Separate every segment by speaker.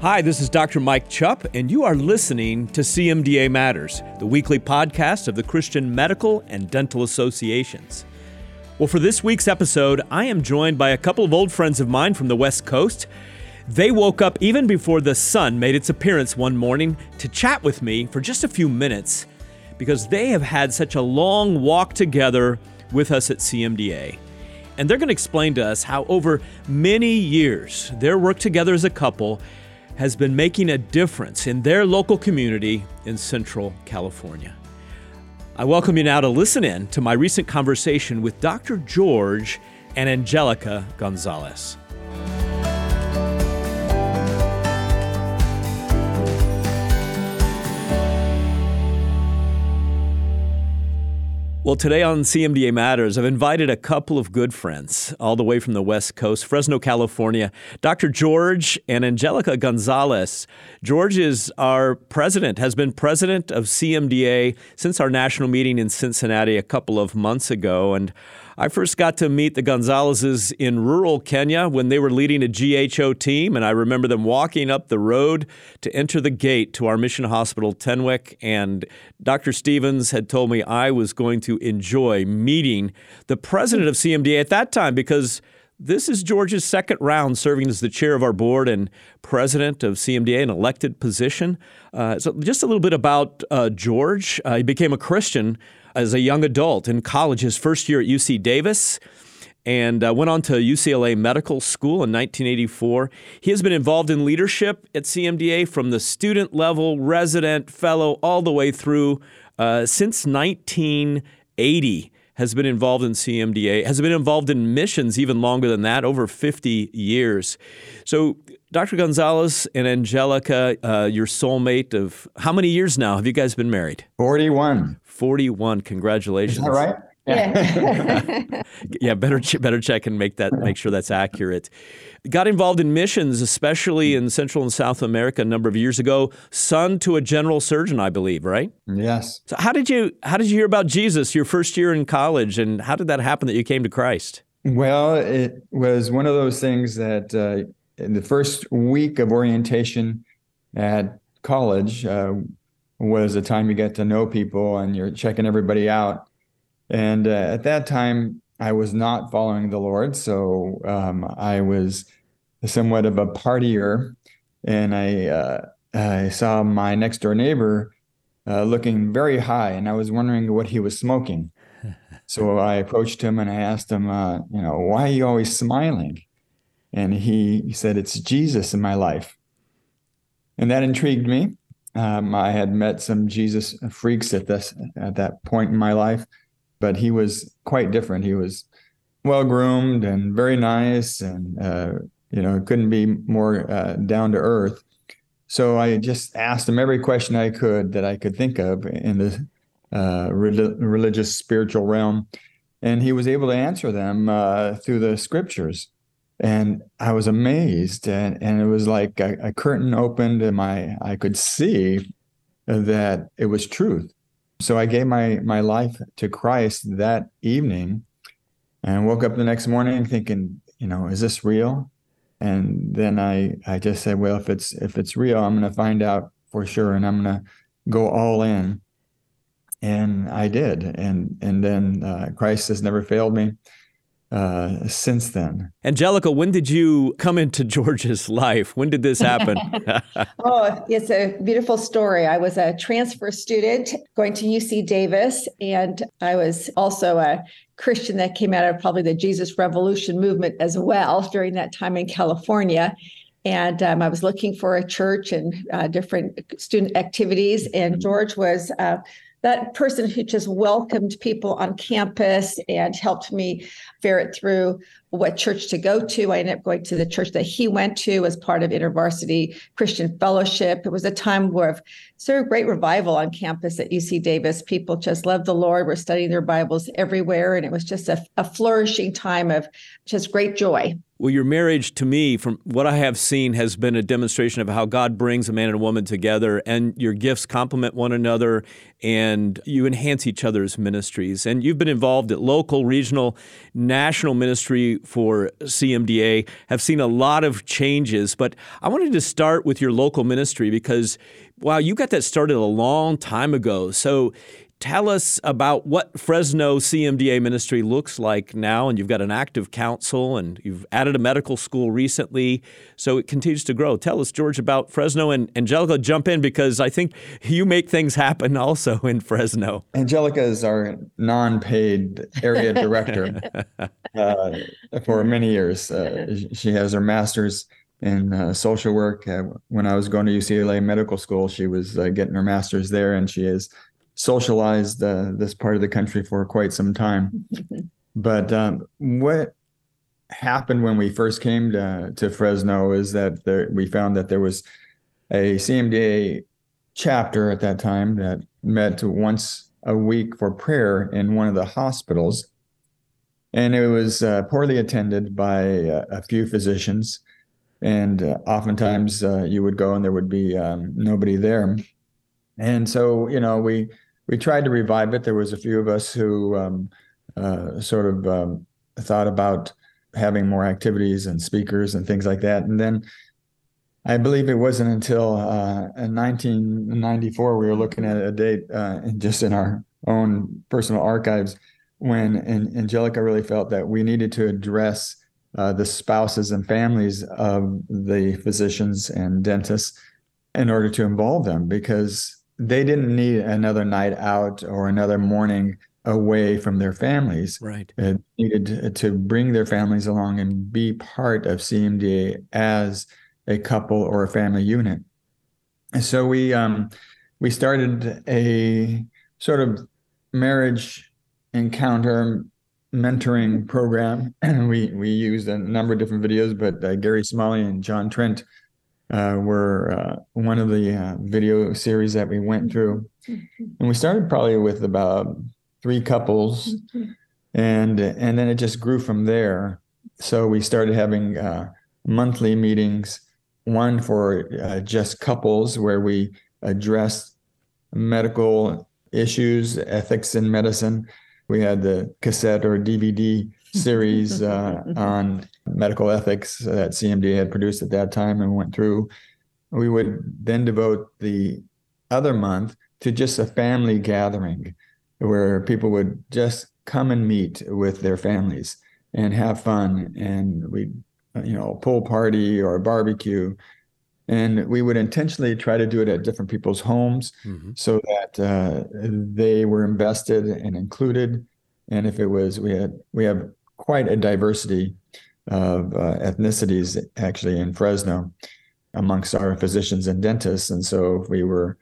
Speaker 1: Hi, this is Dr. Mike Chupp, and you are listening to CMDA Matters, the weekly podcast of the Christian Medical and Dental Associations. Well, for this week's episode, I am joined by a couple of old friends of mine from the West Coast. They woke up even before the sun made its appearance one morning to chat with me for just a few minutes because they have had such a long walk together with us at CMDA. And they're going to explain to us how over many years, their work together as a couple has been making a difference in their local community in Central California. I welcome you now to listen in to my recent conversation with Dr. George and Angelica Gonzalez. Well, today on CMDA Matters, I've invited a couple of good friends all the way from the West Coast, Fresno, California, Dr. George and Angelica Gonzalez. George is our president, has been president of CMDA since our national meeting in Cincinnati a couple of months ago. And I first got to meet the Gonzalezes in rural Kenya when they were leading a GHO team, and I remember them walking up the road to enter the gate to our mission hospital, Tenwek, and Dr. Stevens had told me I was going to enjoy meeting the president of CMDA at that time because this is George's second round serving as the chair of our board and president of CMDA, an elected position. So just a little bit about George. He became a Christian as a young adult in college, his first year at UC Davis, and went on to UCLA Medical School in 1984. He has been involved in leadership at CMDA from the student level, resident, fellow, all the way through since 1980. Has been involved in CMDA, has been involved in missions even longer than that, over 50 years. So Dr. Gonzalez and Angelica, your soulmate of how many years now have you guys been married?
Speaker 2: 41.
Speaker 1: 41. Congratulations.
Speaker 2: Is that right?
Speaker 3: Yeah.
Speaker 1: Yeah, better check and make sure that's accurate. Got involved in missions, especially in Central and South America a number of years ago. Son to a general surgeon, I believe, right?
Speaker 2: Yes.
Speaker 1: So how did you hear about Jesus your first year in college, and how did that happen that you came to Christ?
Speaker 2: Well, it was one of those things that in the first week of orientation at college was the time you get to know people and you're checking everybody out. And at that time, I was not following the Lord, so I was somewhat of a partier, and I saw my next door neighbor looking very high, and I was wondering what he was smoking. So I approached him and I asked him, why are you always smiling? And he said, it's Jesus in my life. And that intrigued me. I had met some Jesus freaks at that point in my life, but he was quite different. He was well-groomed and very nice and, couldn't be more down to earth. So I just asked him every question I could think of in the religious, spiritual realm. And he was able to answer them through the scriptures. And I was amazed. And it was like a curtain opened and I could see that it was truth. So I gave my life to Christ that evening and woke up the next morning thinking, is this real? And then I just said, well, if it's real, I'm going to find out for sure, and I'm going to go all in. And I did. And then Christ has never failed me since then.
Speaker 1: Angelica, when did you come into George's life? When did this happen?
Speaker 3: Oh, it's a beautiful story. I was a transfer student going to UC Davis, and I was also a Christian that came out of probably the Jesus Revolution movement as well during that time in California. And I was looking for a church and different student activities, and George was that person who just welcomed people on campus and helped me ferret through what church to go to. I ended up going to the church that he went to as part of InterVarsity Christian Fellowship. It was a time of sort of great revival on campus at UC Davis. People just loved the Lord, were studying their Bibles everywhere, and it was just a flourishing time of just great joy.
Speaker 1: Well, your marriage, to me, from what I have seen, has been a demonstration of how God brings a man and a woman together, and your gifts complement one another, and you enhance each other's ministries. And you've been involved at local, regional, national ministry for CMDA, have seen a lot of changes. But I wanted to start with your local ministry because, wow, you got that started a long time ago. So tell us about what Fresno CMDA ministry looks like now, and you've got an active council, and you've added a medical school recently, so it continues to grow. Tell us, George, about Fresno, and Angelica, jump in, because I think you make things happen also in Fresno.
Speaker 2: Angelica is our non-paid area director for many years. She has her master's in social work. When I was going to UCLA Medical School, she was getting her master's there, and she is socialized this part of the country for quite some time. But what happened when we first came to Fresno is that we found that there was a CMDA chapter at that time that met once a week for prayer in one of the hospitals. And it was poorly attended by a few physicians. And oftentimes you would go and there would be nobody there. And so, we tried to revive it. There was a few of us who thought about having more activities and speakers and things like that. And then I believe it wasn't until in 1994, we were looking at a date just in our own personal archives, when Angelica really felt that we needed to address the spouses and families of the physicians and dentists in order to involve them, because they didn't need another night out or another morning away from their families.
Speaker 1: Right.
Speaker 2: They needed to bring their families along and be part of CMDA as a couple or a family unit. And so we started a sort of marriage encounter mentoring program. We used a number of different videos, but Gary Smalley and John Trent were one of the video series that we went through. And we started probably with about 3 couples, and then it just grew from there. So we started having monthly meetings, one for just couples, where we addressed medical issues, ethics in medicine. We had the cassette or DVD series on medical ethics that CMDA had produced at that time and went through. We would then devote the other month to just a family gathering where people would just come and meet with their families and have fun. And we'd, pool party or a barbecue. And we would intentionally try to do it at different people's homes so that they were invested and included. And if it was, we have quite a diversity of ethnicities actually in Fresno amongst our physicians and dentists. And so if we were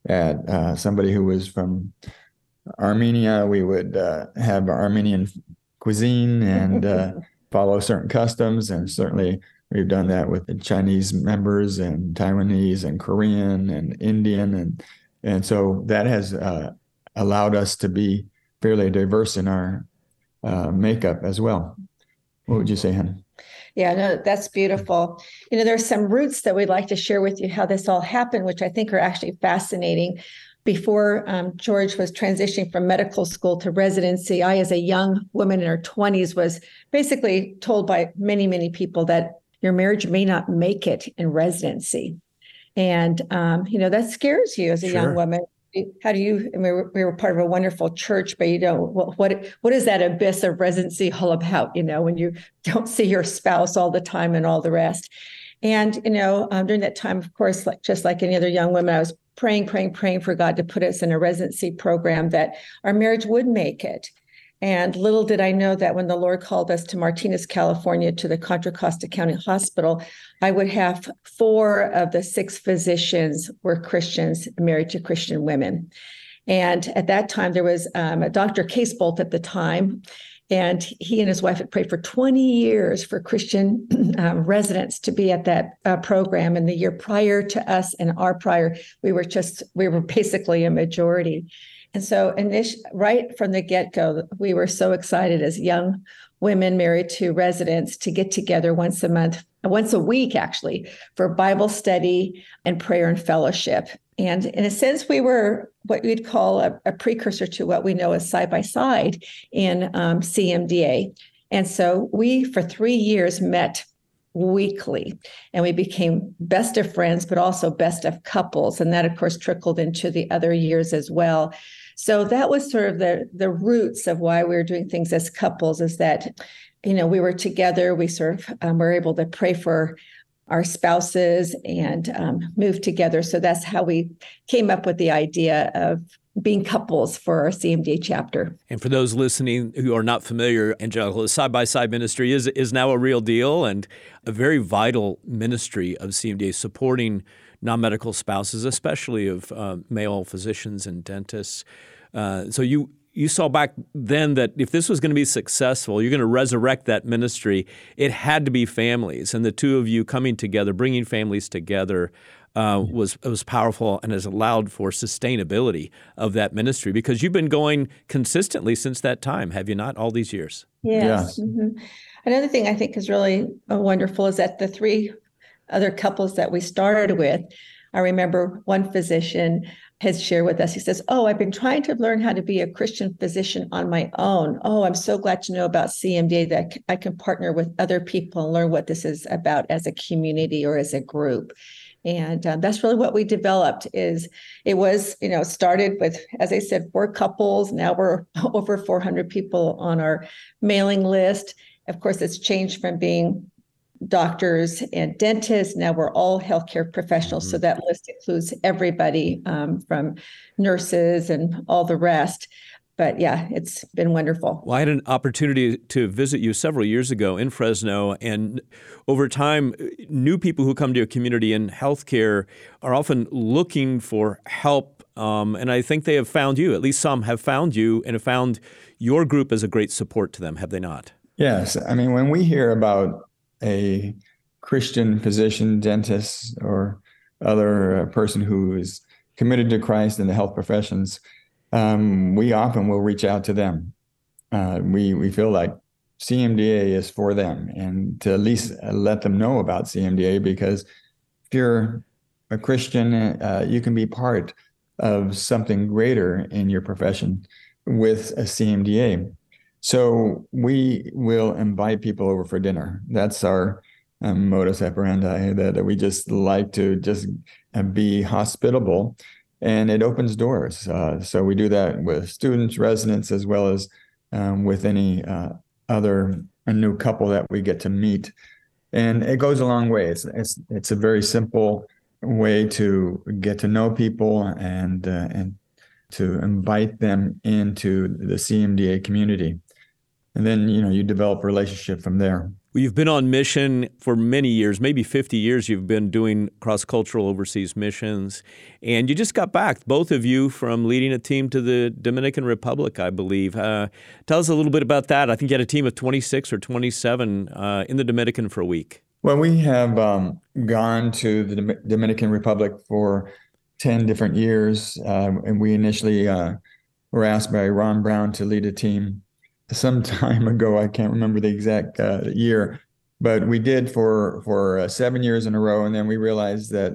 Speaker 2: at somebody who was from Armenia, we would have Armenian cuisine and follow certain customs. And certainly we've done that with the Chinese members and Taiwanese and Korean and Indian. And so that has allowed us to be fairly diverse in our makeup as well. What would you say, Hannah?
Speaker 3: Yeah, no, that's beautiful. There's some roots that we'd like to share with you how this all happened, which I think are actually fascinating. Before George was transitioning from medical school to residency, I, as a young woman in her 20s, was basically told by many, many people that your marriage may not make it in residency. And, that scares you as a young woman. How do you, we were part of a wonderful church, but what is that abyss of residency all about, when you don't see your spouse all the time and all the rest. And, during that time, of course, just like any other young woman, I was praying for God to put us in a residency program that our marriage would make it. And little did I know that when the Lord called us to Martinez, California, to the Contra Costa County Hospital, I would have 4 of the 6 physicians were Christians married to Christian women. And at that time, there was a Dr. Casebolt at the time, and he and his wife had prayed for 20 years for Christian residents to be at that program. And the year prior to us and our prior, we were basically a majority. And so right from the get-go, we were so excited as young women married to residents to get together once a week, actually, for Bible study and prayer and fellowship. And in a sense, we were what we'd call a precursor to what we know as Side by Side in CMDA. And so we, for 3 years, met weekly, and we became best of friends, but also best of couples. And that, of course, trickled into the other years as well. So that was sort of the roots of why we were doing things as couples, is that, we were together. We sort of were able to pray for our spouses and move together. So that's how we came up with the idea of being couples for our CMDA chapter.
Speaker 1: And for those listening who are not familiar, Angelica, the Side by Side ministry is now a real deal and a very vital ministry of CMDA, supporting non-medical spouses, especially of male physicians and dentists. So you saw back then that if this was going to be successful, you're going to resurrect that ministry, it had to be families. And the two of you coming together, bringing families together, was powerful and has allowed for sustainability of that ministry, because you've been going consistently since that time, have you not, all these years?
Speaker 3: Yes. Mm-hmm. Another thing I think is really wonderful is that the 3 other couples that we started with, I remember one physician has shared with us, he says, I've been trying to learn how to be a Christian physician on my own. I'm so glad to know about CMDA that I can partner with other people and learn what this is about as a community or as a group. And that's really what we developed. Started with, as I said, 4 couples. Now we're over 400 people on our mailing list. Of course, it's changed from being doctors and dentists. Now we're all healthcare professionals. Mm-hmm. So that list includes everybody from nurses and all the rest. But yeah, it's been wonderful.
Speaker 1: Well, I had an opportunity to visit you several years ago in Fresno, and over time, new people who come to your community in healthcare are often looking for help, and I think they have found you. At least some have found you and have found your group as a great support to them, have they not?
Speaker 2: Yes. I mean, when we hear about a Christian physician, dentist, or other person who is committed to Christ in the health professions, we often will reach out to them. We feel like CMDA is for them, and to at least let them know about CMDA, because if you're a Christian, you can be part of something greater in your profession with a CMDA. So we will invite people over for dinner. That's our modus operandi, that we just like to just be hospitable. And it opens doors. So we do that with students, residents, as well as with any other new couple that we get to meet. And it goes a long way. It's a very simple way to get to know people and to invite them into the CMDA community. And then, you develop a relationship from there.
Speaker 1: Well, you've been on mission for many years, maybe 50 years you've been doing cross-cultural overseas missions. And you just got back, both of you, from leading a team to the Dominican Republic, I believe. Tell us a little bit about that. I think you had a team of 26 or 27 in the Dominican for a week.
Speaker 2: Well, we have gone to the Dominican Republic for 10 different years. And we initially were asked by Ron Brown to lead a team some time ago. I can't remember the exact year, but we did for 7 years in a row. And then we realized that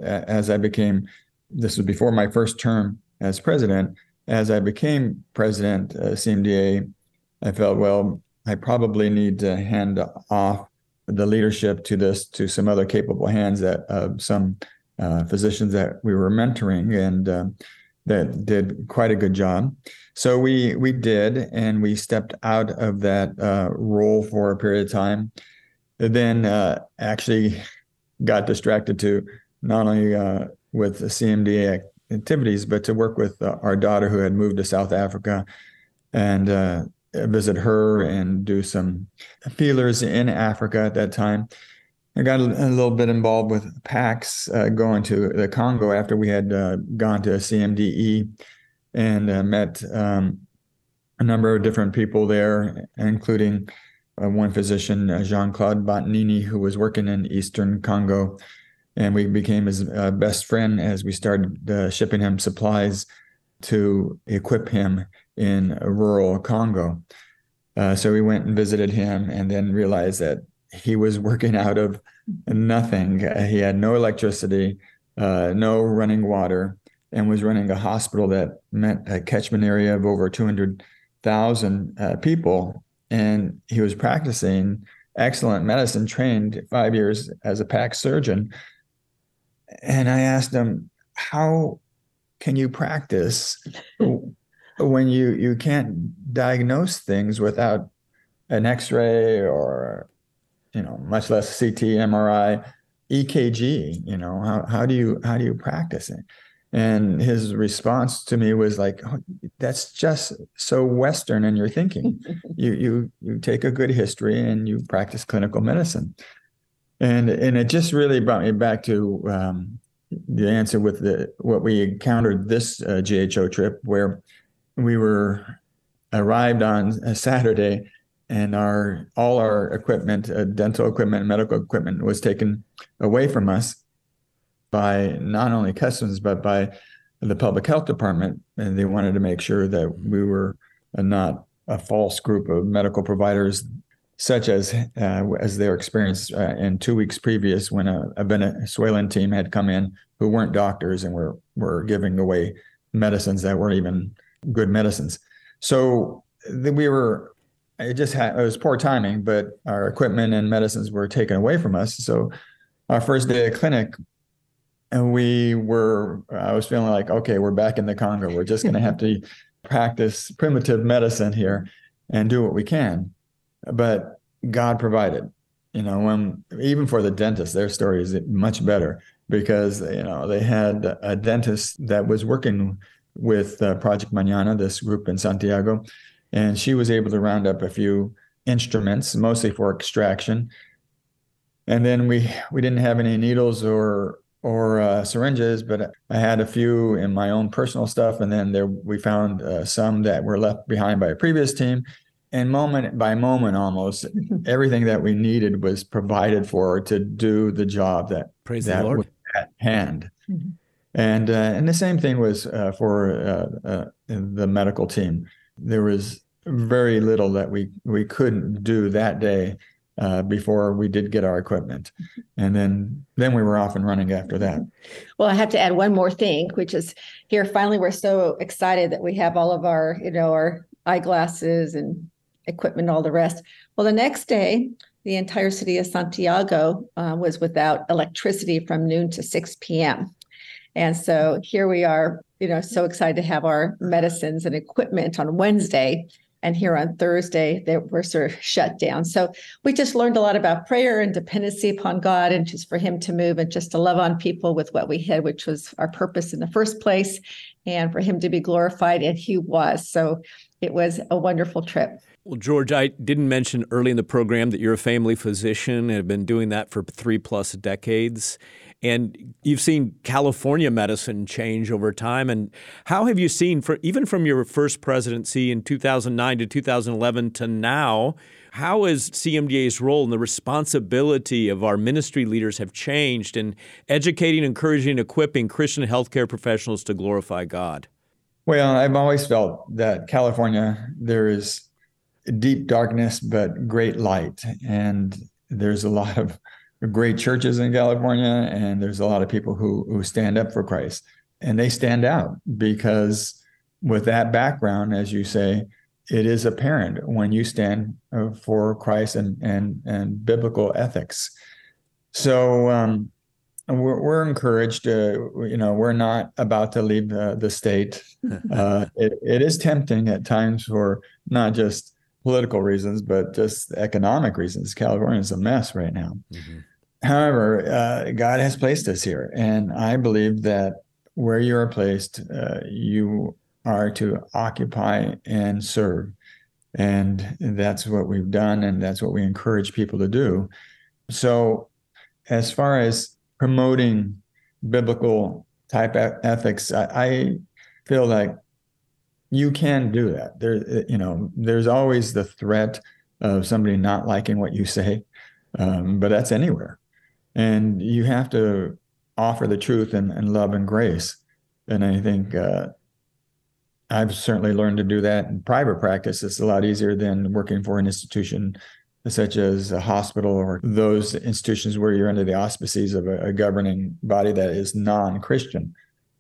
Speaker 2: this was before my first term as president, as I became president CMDA, I felt, well, I probably need to hand off the leadership to some other capable hands, that some physicians that we were mentoring, and that did quite a good job. So we did, and we stepped out of that role for a period of time. And then actually got distracted to not only with the CMDA activities, but to work with our daughter, who had moved to South Africa, and visit her and do some feelers in Africa at that time. I got a little bit involved with PAX, going to the Congo after we had gone to CMDE, and met a number of different people there, including one physician, Jean-Claude Botnini, who was working in Eastern Congo. And we became his best friend as we started shipping him supplies to equip him in rural Congo. So we went and visited him and then realized that he was working out of nothing. He had no electricity, no running water, and was running a hospital that meant a catchment area of over 200,000 people. And he was practicing excellent medicine, trained 5 years as a PAC surgeon. And I asked him, how can you practice when you can't diagnose things without an X-ray or, much less CT, MRI, EKG? How do you practice it? And his response to me was like, oh, that's just so Western in your thinking. You take a good history and you practice clinical medicine. And it just really brought me back to the answer with what we encountered this GHO trip, where we arrived on a Saturday, and all our equipment, dental equipment, medical equipment, was taken away from us by not only Customs, but by the public health department. And they wanted to make sure that we were not a false group of medical providers, such as their experience in 2 weeks previous, when a Venezuelan team had come in who weren't doctors and were giving away medicines that weren't even good medicines. So it was poor timing, but our equipment and medicines were taken away from us. So our first day of clinic, and I was feeling like, okay, we're back in the Congo. We're just going to have to practice primitive medicine here and do what we can. But God provided, even for the dentist, their story is much better, because, they had a dentist that was working with Project Mañana, this group in Santiago, and she was able to round up a few instruments, mostly for extraction. And then we didn't have any needles or syringes, but I had a few in my own personal stuff. And then we found some that were left behind by a previous team. And moment by moment, almost everything that we needed was provided for to do the job that
Speaker 1: the Lord.
Speaker 2: Was at hand. Mm-hmm. And the same thing was for the medical team. There was very little that we couldn't do that day before we did get our equipment. And then we were off and running after that.
Speaker 3: Well, I have to add one more thing, which is here, finally, we're so excited that we have all of our, our eyeglasses and equipment, all the rest. Well, the next day, the entire city of Santiago was without electricity from noon to 6 p.m. And so here we are, so excited to have our medicines and equipment on Wednesday. And here on Thursday, they were sort of shut down. So we just learned a lot about prayer and dependency upon God, and just for him to move and just to love on people with what we had, which was our purpose in the first place, and for him to be glorified, and he was. So it was a wonderful trip.
Speaker 1: Well, George, I didn't mention early in the program that you're a family physician and have been doing that for 3+ decades. And you've seen California medicine change over time. And how have you seen, even from your first presidency in 2009 to 2011 to now, how has CMDA's role and the responsibility of our ministry leaders have changed in educating, encouraging, and equipping Christian healthcare professionals to glorify God?
Speaker 2: Well, I've always felt that California, there is deep darkness, but great light. And there's a lot of great churches in California, and there's a lot of people who stand up for Christ. And they stand out because with that background, as you say, it is apparent when you stand for Christ and biblical ethics. So we're encouraged. We're not about to leave the state. It is tempting at times for not just political reasons, but just economic reasons. California is a mess right now. Mm-hmm. However, God has placed us here, and I believe that where you are placed, you are to occupy and serve. And that's what we've done, and that's what we encourage people to do. So as far as promoting biblical type ethics, I feel like you can do that. There's always the threat of somebody not liking what you say, but that's anywhere. And you have to offer the truth and love and grace. And I think I've certainly learned to do that in private practice. It's a lot easier than working for an institution such as a hospital or those institutions where you're under the auspices of a governing body that is non-Christian.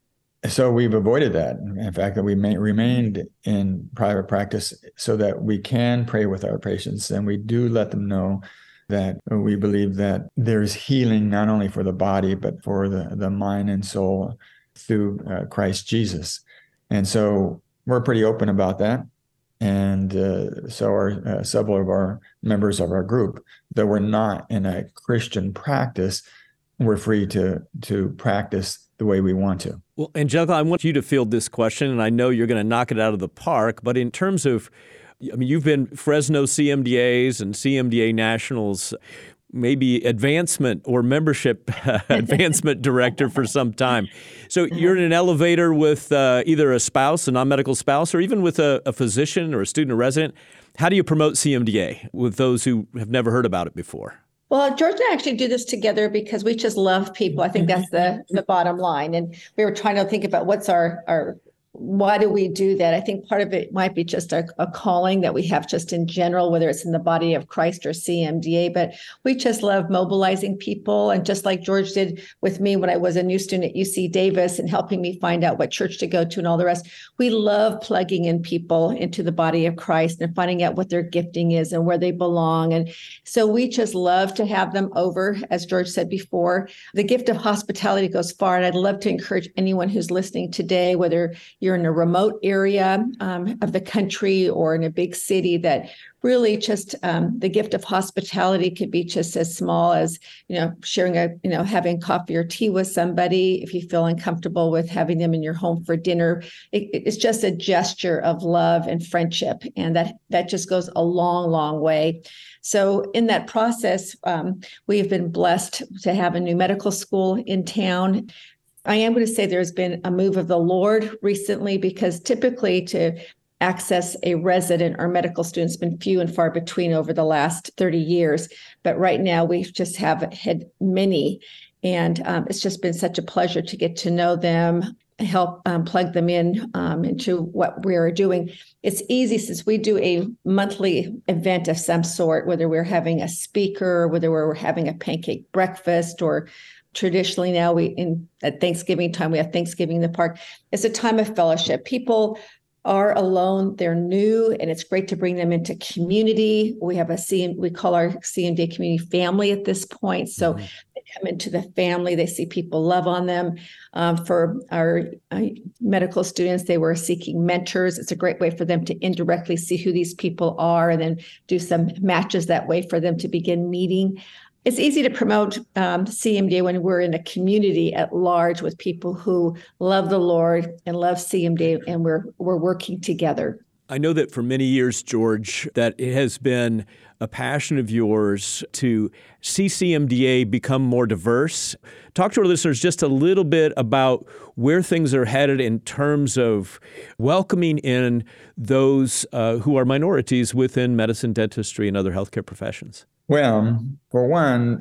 Speaker 2: So we've avoided that. In fact, that we remained in private practice so that we can pray with our patients, and we do let them know that we believe that there's healing not only for the body, but for the mind and soul through Christ Jesus. And so we're pretty open about that. And so are several of our members of our group, though we're not in a Christian practice, we're free to practice the way we want to.
Speaker 1: Well, Angelica, I want you to field this question, and I know you're going to knock it out of the park, but in terms of, I mean, you've been Fresno CMDAs and CMDA Nationals, maybe advancement or membership advancement director for some time. So you're in an elevator with either a spouse, a non-medical spouse, or even with a physician or a student or resident. How do you promote CMDA with those who have never heard about it before?
Speaker 3: Well, George and I actually do this together because we just love people. I think that's the bottom line. And we were trying to think about what's our why do we do that? I think part of it might be just a calling that we have just in general, whether it's in the body of Christ or CMDA, but we just love mobilizing people. And just like George did with me when I was a new student at UC Davis and helping me find out what church to go to and all the rest, we love plugging in people into the body of Christ and finding out what their gifting is and where they belong. And so we just love to have them over, as George said before. The gift of hospitality goes far, and I'd love to encourage anyone who's listening today, whether you're in a remote area of the country or in a big city, that really just the gift of hospitality could be just as small as, sharing having coffee or tea with somebody. If you feel uncomfortable with having them in your home for dinner, it's just a gesture of love and friendship. And that just goes a long, long way. So in that process, we've been blessed to have a new medical school in town. I am going to say there's been a move of the Lord recently, because typically to access a resident or medical student has been few and far between over the last 30 years. But right now we just have had many. And it's just been such a pleasure to get to know them, help plug them in into what we're doing. It's easy since we do a monthly event of some sort, whether we're having a speaker, whether we're having a pancake breakfast, or traditionally now at Thanksgiving time, we have Thanksgiving in the park. It's a time of fellowship. People are alone, they're new, and it's great to bring them into community. We have we call our CMDA community family at this point. So they come into the family, they see people love on them. For our medical students, they were seeking mentors. It's a great way for them to indirectly see who these people are and then do some matches that way for them to begin meeting. It's easy to promote CMDA when we're in a community at large with people who love the Lord and love CMDA, and we're working together.
Speaker 1: I know that for many years, George, that it has been a passion of yours to see CMDA become more diverse. Talk to our listeners just a little bit about where things are headed in terms of welcoming in those who are minorities within medicine, dentistry, and other healthcare professions.
Speaker 2: Well, for one,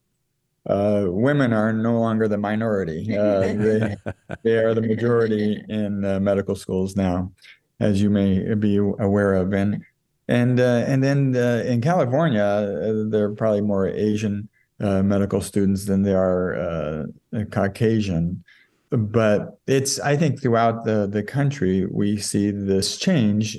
Speaker 2: women are no longer the minority. They are the majority in medical schools now, as you may be aware of. And then in California, there are probably more Asian medical students than there are Caucasian. But I think throughout the country, we see this change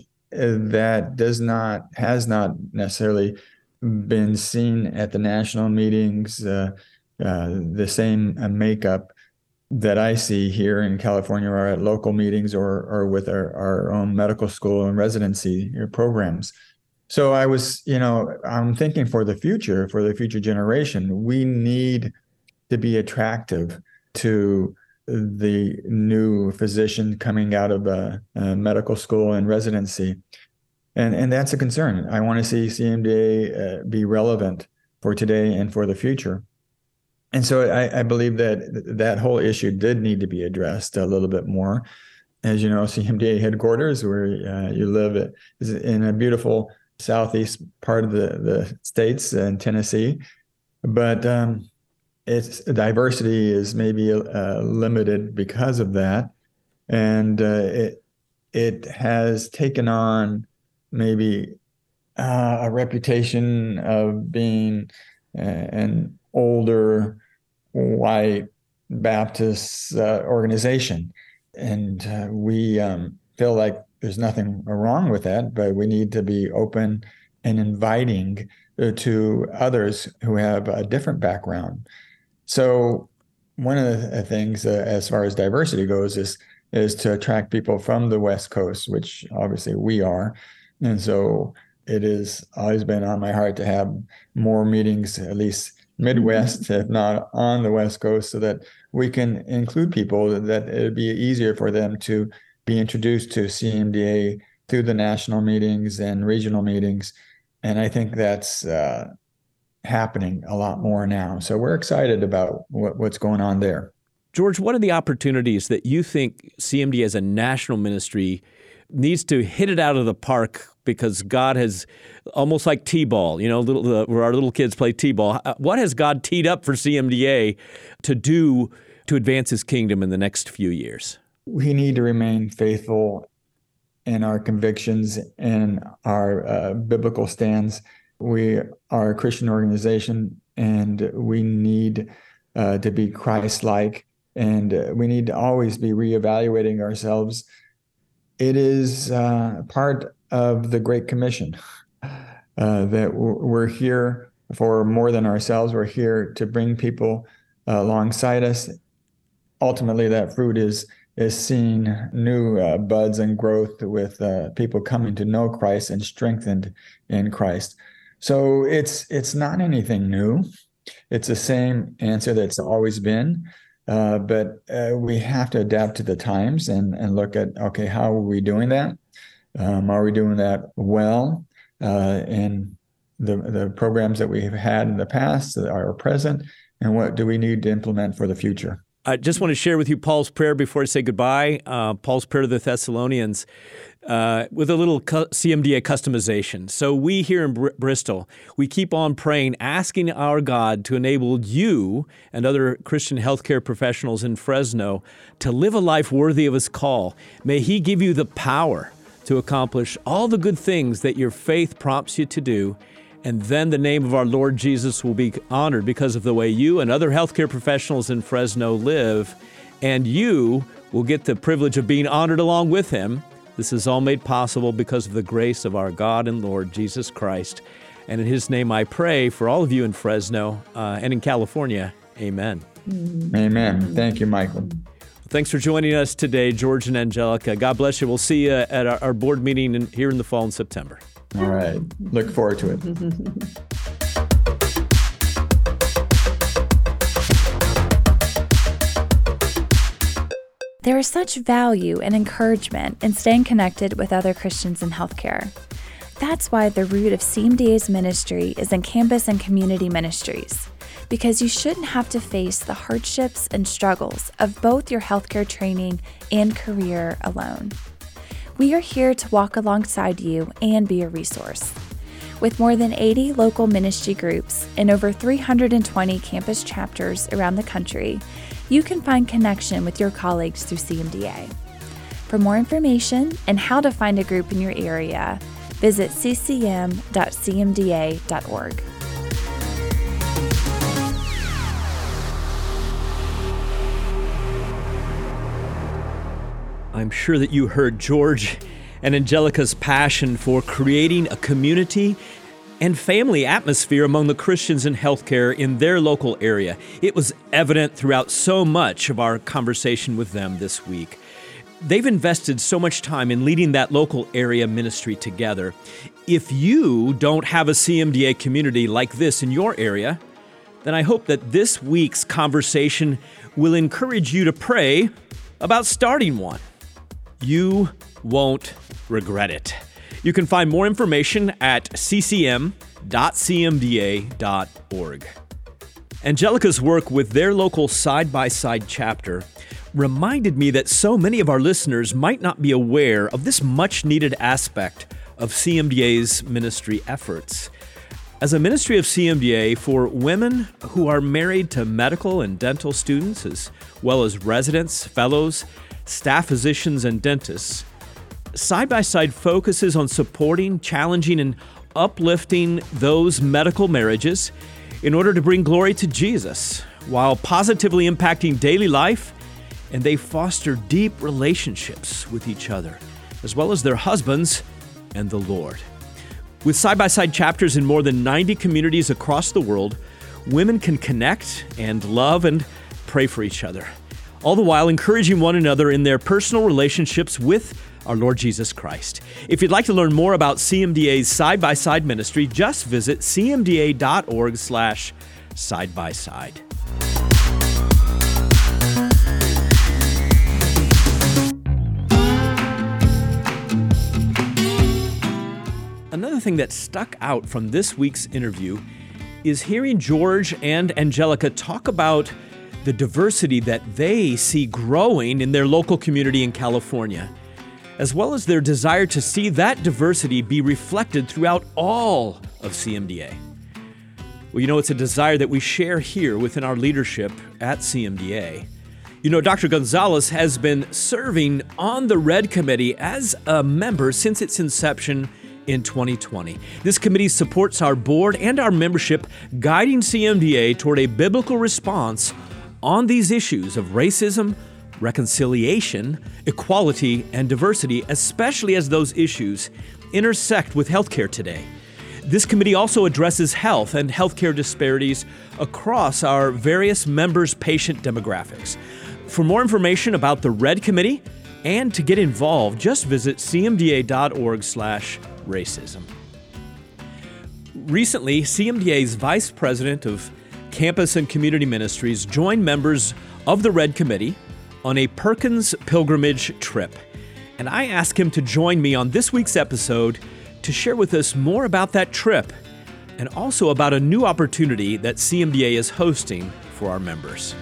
Speaker 2: that has not necessarily been seen at the national meetings, the same makeup that I see here in California or at local meetings or with our own medical school and residency programs. So I'm thinking for the future generation, we need to be attractive to the new physician coming out of a medical school and residency. And that's a concern. I want to see CMDA be relevant for today and for the future. And so I believe that whole issue did need to be addressed a little bit more. As you know, CMDA headquarters, where you live, is in a beautiful southeast part of the states in Tennessee. But its diversity is maybe limited because of that. And it has taken on maybe a reputation of being an older white Baptist organization. And we feel like there's nothing wrong with that, but we need to be open and inviting to others who have a different background. So one of the things as far as diversity goes is to attract people from the West Coast, which obviously we are. And so it has always been on my heart to have more meetings, at least Midwest, if not on the West Coast, so that we can include people, that it'd be easier for them to be introduced to CMDA through the national meetings and regional meetings. And I think that's happening a lot more now. So we're excited about what's going on there.
Speaker 1: George, what are the opportunities that you think CMDA as a national ministry needs to hit it out of the park, because God has, almost like T-ball, where our little kids play T-ball. What has God teed up for CMDA to do to advance his kingdom in the next few years?
Speaker 2: We need to remain faithful in our convictions and our biblical stands. We are a Christian organization, and we need to be Christ-like, and we need to always be reevaluating ourselves. It is part of the Great Commission that we're here for more than ourselves. We're here to bring people alongside us. Ultimately, that fruit is seeing new buds and growth with people coming to know Christ and strengthened in Christ. So it's not anything new. It's the same answer that's always been. But we have to adapt to the times and look at, okay, how are we doing that? Are we doing that well in the programs that we've had in the past that are present? And what do we need to implement for the future?
Speaker 1: I just want to share with you Paul's prayer before I say goodbye. Paul's prayer to the Thessalonians with a little CMDA customization. So we here in Bristol, we keep on praying, asking our God to enable you and other Christian healthcare professionals in Fresno to live a life worthy of his call. May he give you the power to accomplish all the good things that your faith prompts you to do. And then the name of our Lord Jesus will be honored because of the way you and other healthcare professionals in Fresno live. And you will get the privilege of being honored along with him. This is all made possible because of the grace of our God and Lord Jesus Christ. And in his name I pray for all of you in Fresno and in California. Amen.
Speaker 2: Amen. Thank you, Michael.
Speaker 1: Thanks for joining us today, George and Angelica. God bless you. We'll see you at our board meeting here in the fall in September.
Speaker 2: All right. Look forward to it.
Speaker 4: There is such value and encouragement in staying connected with other Christians in healthcare. That's why the root of CMDA's ministry is in campus and community ministries, because you shouldn't have to face the hardships and struggles of both your healthcare training and career alone. We are here to walk alongside you and be a resource. With more than 80 local ministry groups and over 320 campus chapters around the country, you can find connection with your colleagues through CMDA. For more information and how to find a group in your area, visit ccm.cmda.org.
Speaker 1: I'm sure that you heard George and Angelica's passion for creating a community and family atmosphere among the Christians in healthcare in their local area. It was evident throughout so much of our conversation with them this week. They've invested so much time in leading that local area ministry together. If you don't have a CMDA community like this in your area, then I hope that this week's conversation will encourage you to pray about starting one. You won't regret it. You can find more information at ccm.cmda.org. Angelica's work with their local side-by-side chapter reminded me that so many of our listeners might not be aware of this much-needed aspect of CMDA's ministry efforts. As a ministry of CMDA for women who are married to medical and dental students, as well as residents, fellows, staff physicians, and dentists, Side by Side focuses on supporting, challenging, and uplifting those medical marriages in order to bring glory to Jesus while positively impacting daily life, and they foster deep relationships with each other, as well as their husbands and the Lord. With Side by Side chapters in more than 90 communities across the world, women can connect and love and pray for each other, all the while encouraging one another in their personal relationships with our Lord Jesus Christ. If you'd like to learn more about CMDA's Side by Side ministry, just visit cmda.org/side-by-side. Another thing that stuck out from this week's interview is hearing George and Angelica talk about the diversity that they see growing in their local community in California, as well as their desire to see that diversity be reflected throughout all of CMDA. Well, you know, it's a desire that we share here within our leadership at CMDA. You know, Dr. Gonzalez has been serving on the Red Committee as a member since its inception in 2020. This committee supports our board and our membership, guiding CMDA toward a biblical response on these issues of racism, reconciliation, equality, and diversity, especially as those issues intersect with healthcare today. This committee also addresses health and healthcare disparities across our various members' patient demographics. For more information about the Red Committee and to get involved, just visit cmda.org/racism. Recently, CMDA's Vice President of Campus and Community Ministries joined members of the Red Committee on a Perkins pilgrimage trip. And I asked him to join me on this week's episode to share with us more about that trip and also about a new opportunity that CMDA is hosting for our members.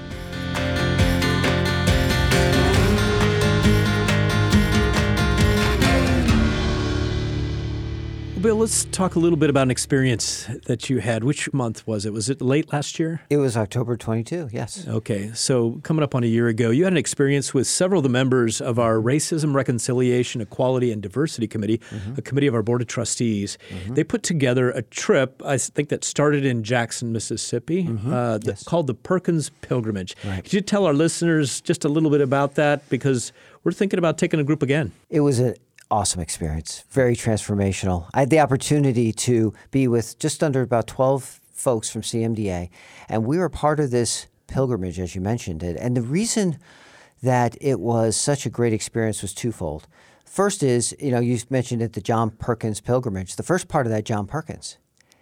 Speaker 1: Bill, let's talk a little bit about an experience that you had. Which month was it? Was it late last year?
Speaker 5: It was October 22, yes.
Speaker 1: Okay, so coming up on a year ago, you had an experience with several of the members of our Racism, Reconciliation, Equality, and Diversity Committee, a committee of our Board of Trustees. They put together a trip, I think, that started in Jackson, Mississippi, called the Perkins Pilgrimage.
Speaker 5: Right.
Speaker 1: Could you tell our listeners just a little bit about that? Because we're thinking about taking a group again.
Speaker 5: It was an awesome experience, very transformational. I had the opportunity to be with just under about 12 folks from CMDA, and we were part of this pilgrimage, as you mentioned it. And the reason that it was such a great experience was twofold. First is, you mentioned it, the John Perkins pilgrimage. The first part of that, John Perkins.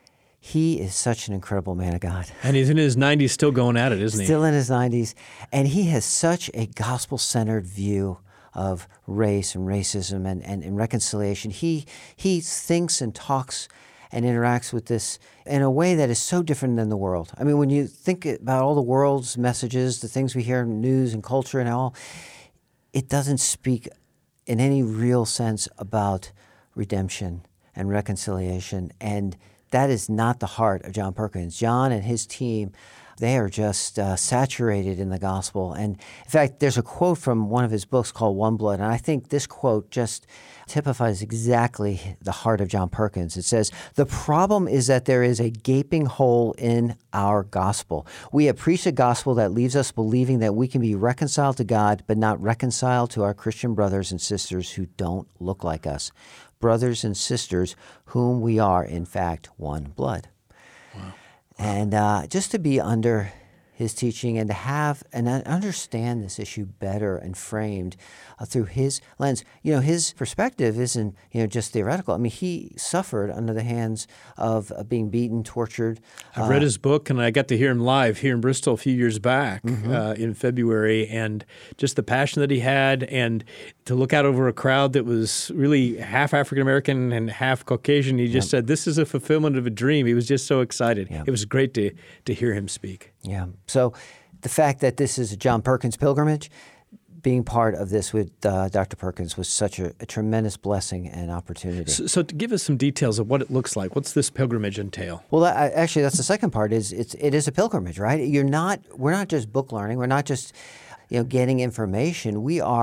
Speaker 5: He is such an incredible man of God.
Speaker 1: And he's in his 90s still going at it, isn't he?
Speaker 5: Still in his 90s. And he has such a gospel-centered view of race and racism and reconciliation. He thinks and talks and interacts with this in a way that is so different than the world. I mean, when you think about all the world's messages, the things we hear in news and culture and all, it doesn't speak in any real sense about redemption and reconciliation. And that is not the heart of John Perkins. John and his team, they are just saturated in the gospel. And in fact, there's a quote from one of his books called One Blood, and I think this quote just typifies exactly the heart of John Perkins. It says, "The problem is that there is a gaping hole in our gospel. We have preached a gospel that leaves us believing that we can be reconciled to God, but not reconciled to our Christian brothers and sisters who don't look like us. Brothers and sisters whom we are, in fact, one blood." Wow. And just to be under his teaching and to have and understand this issue better and framed through his lens. His perspective isn't, just theoretical. I mean, he suffered under the hands of being beaten, tortured.
Speaker 1: I've read his book, and I got to hear him live here in Bristol a few years back in February, and just the passion that he had, and to look out over a crowd that was really half African-American and half Caucasian. He just said, this is a fulfillment of a dream. He was just so excited. It was great to hear him speak.
Speaker 5: Yeah. So the fact that this is a John Perkins pilgrimage, being part of this with Dr. Perkins was such a tremendous blessing and opportunity.
Speaker 1: So to give us some details of what it looks like, what's this pilgrimage entail?
Speaker 5: Well, actually, that's the second part. It is a pilgrimage, right? We're not just book learning. We're not just getting information. We are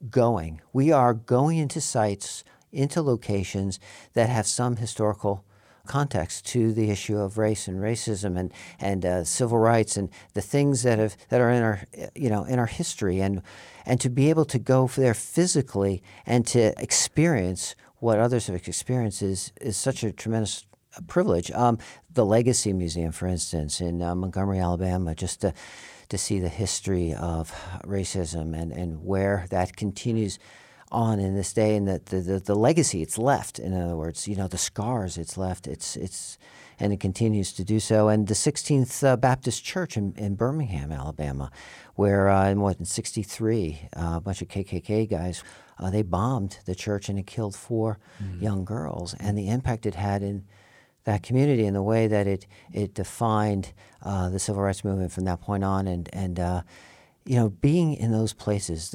Speaker 5: going. We are going into sites, into locations that have some historical context to the issue of race and racism and civil rights and the things that are in our in our history, and to be able to go there physically and to experience what others have experienced is such a tremendous privilege. The Legacy Museum, for instance, in Montgomery, Alabama, just to see the history of racism and where that continues on in this day, and the legacy it's left. In other words, the scars it's left. And it continues to do so. And the 16th Baptist Church in Birmingham, Alabama, where in 63, a bunch of KKK guys, they bombed the church and it killed 4 young girls, and the impact it had in that community and the way that it defined the civil rights movement from that point on, and being in those places,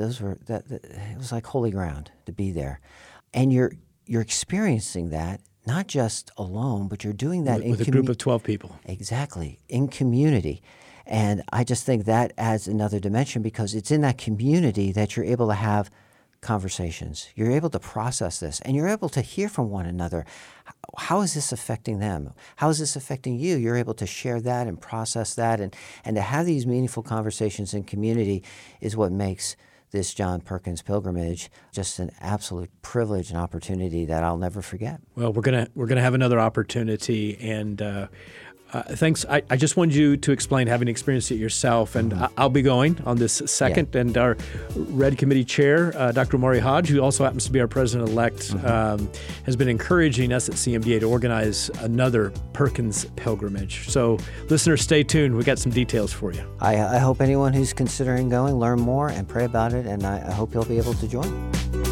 Speaker 5: it was like holy ground to be there, and you're experiencing that not just alone, but you're doing that
Speaker 1: with a group of 12 people.
Speaker 5: Exactly, in community, and I just think that adds another dimension because it's in that community that you're able to have conversations. You're able to process this, and you're able to hear from one another. How is this affecting them? How is this affecting you? You're able to share that and process that, and to have these meaningful conversations in community is what makes this John Perkins pilgrimage just an absolute privilege and opportunity that I'll never forget.
Speaker 1: Well, we're gonna have another opportunity, and thanks. I just wanted you to explain, having experienced it yourself, and I'll be going on this second. Yeah. And our Red Committee Chair, Dr. Maury Hodge, who also happens to be our President-elect, has been encouraging us at CMDA to organize another Perkins pilgrimage. So listeners, stay tuned. We got some details for you.
Speaker 5: I hope anyone who's considering going, learn more and pray about it, and I hope you'll be able to join.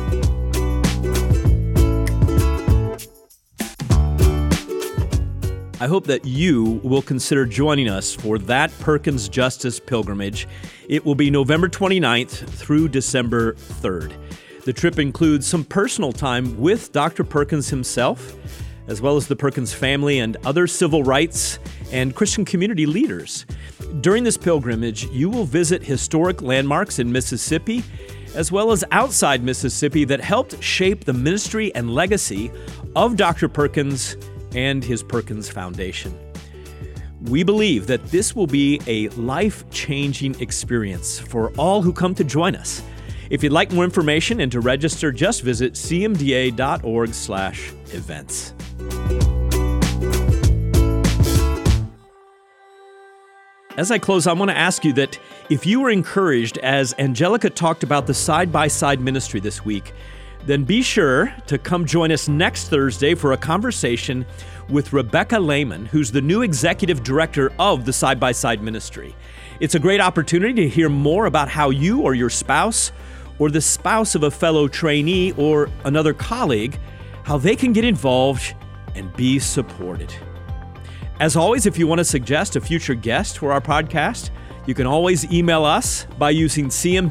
Speaker 1: I hope that you will consider joining us for that Perkins Justice Pilgrimage. It will be November 29th through December 3rd. The trip includes some personal time with Dr. Perkins himself, as well as the Perkins family and other civil rights and Christian community leaders. During this pilgrimage, you will visit historic landmarks in Mississippi, as well as outside Mississippi, that helped shape the ministry and legacy of Dr. Perkins and his Perkins Foundation. We believe that this will be a life-changing experience for all who come to join us. If you'd like more information and to register, just visit cmda.org/events. As I close, I want to ask you that if you were encouraged as Angelica talked about the side-by-side ministry this week, then be sure to come join us next Thursday for a conversation with Rebecca Lehman, who's the new executive director of the Side by Side Ministry. It's a great opportunity to hear more about how you or your spouse or the spouse of a fellow trainee or another colleague, how they can get involved and be supported. As always, if you want to suggest a future guest for our podcast, you can always email us by using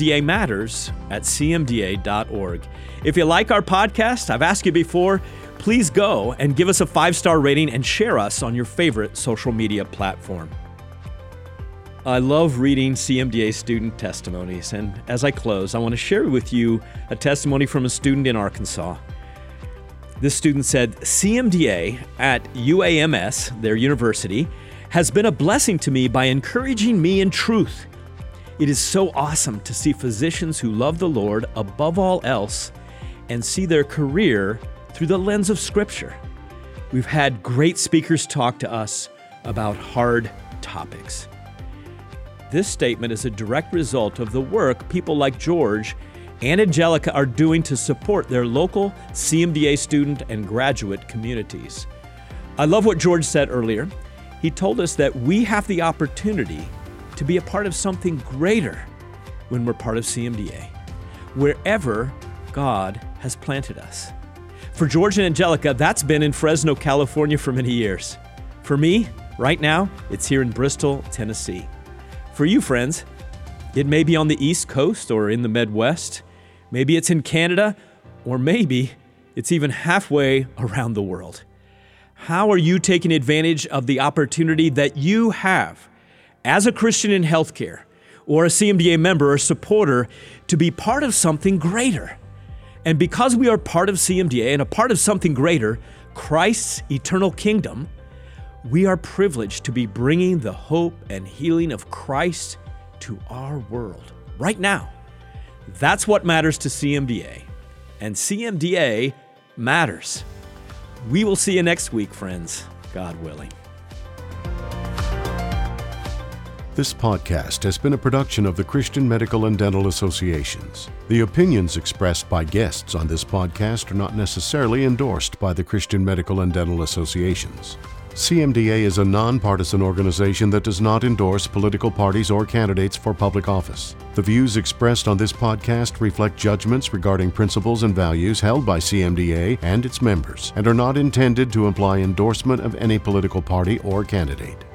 Speaker 1: cmdamatters@cmda.org. If you like our podcast, I've asked you before, please go and give us a 5-star rating and share us on your favorite social media platform. I love reading CMDA student testimonies, and as I close, I want to share with you a testimony from a student in Arkansas. This student said, CMDA at UAMS, their university, has been a blessing to me by encouraging me in truth. It is so awesome to see physicians who love the Lord above all else and see their career through the lens of Scripture. We've had great speakers talk to us about hard topics. This statement is a direct result of the work people like George and Angelica are doing to support their local CMDA student and graduate communities. I love what George said earlier. He told us that we have the opportunity to be a part of something greater when we're part of CMDA, wherever God has planted us. For George and Angelica, that's been in Fresno, California for many years. For me, right now, it's here in Bristol, Tennessee. For you, friends, it may be on the East Coast or in the Midwest. Maybe it's in Canada, or maybe it's even halfway around the world. How are you taking advantage of the opportunity that you have as a Christian in healthcare, or a CMDA member or supporter to be part of something greater. And because we are part of CMDA and a part of something greater, Christ's eternal kingdom, we are privileged to be bringing the hope and healing of Christ to our world right now. That's what matters to CMDA. And CMDA matters. We will see you next week, friends, God willing.
Speaker 6: This podcast has been a production of the Christian Medical and Dental Associations. The opinions expressed by guests on this podcast are not necessarily endorsed by the Christian Medical and Dental Associations. CMDA is a nonpartisan organization that does not endorse political parties or candidates for public office. The views expressed on this podcast reflect judgments regarding principles and values held by CMDA and its members and are not intended to imply endorsement of any political party or candidate.